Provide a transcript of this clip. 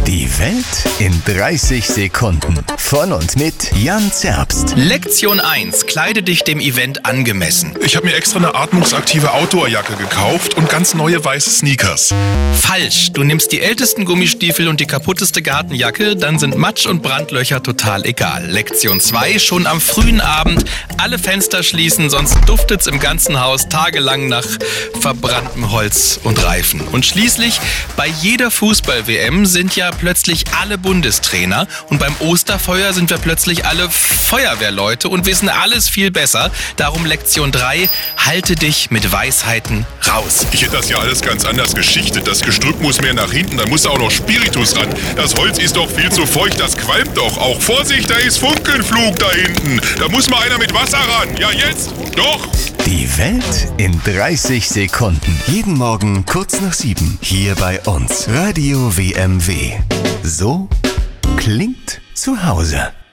Die Welt in 30 Sekunden. Von und mit Jan Zerbst. Lektion 1. Kleide dich dem Event angemessen. Ich habe mir extra eine atmungsaktive Outdoor-Jacke gekauft und ganz neue weiße Sneakers. Falsch. Du nimmst die ältesten Gummistiefel und die kaputteste Gartenjacke, dann sind Matsch und Brandlöcher total egal. Lektion 2. Schon am frühen Abend alle Fenster schließen, sonst duftet's im ganzen Haus tagelang nach verbranntem Holz und Reifen. Und schließlich, bei jeder Fußball-WM sind ja plötzlich alle Bundestrainer und beim Osterfeuer sind wir plötzlich alle Feuerwehrleute und wissen alles viel besser. Darum Lektion 3, halte dich mit Weisheiten raus. Ich hätte das ja alles ganz anders geschichtet. Das Gestrüpp muss mehr nach hinten, dann muss auch noch Spiritus ran. Das Holz ist doch viel zu feucht, das qualmt doch auch. Vorsicht, da ist Funkenflug da hinten. Da muss mal einer mit Wasser ran. Ja, jetzt? Doch! Die Welt in 30 Sekunden. Jeden Morgen kurz nach 7. Hier bei uns. Radio WMW. So klingt zu Hause.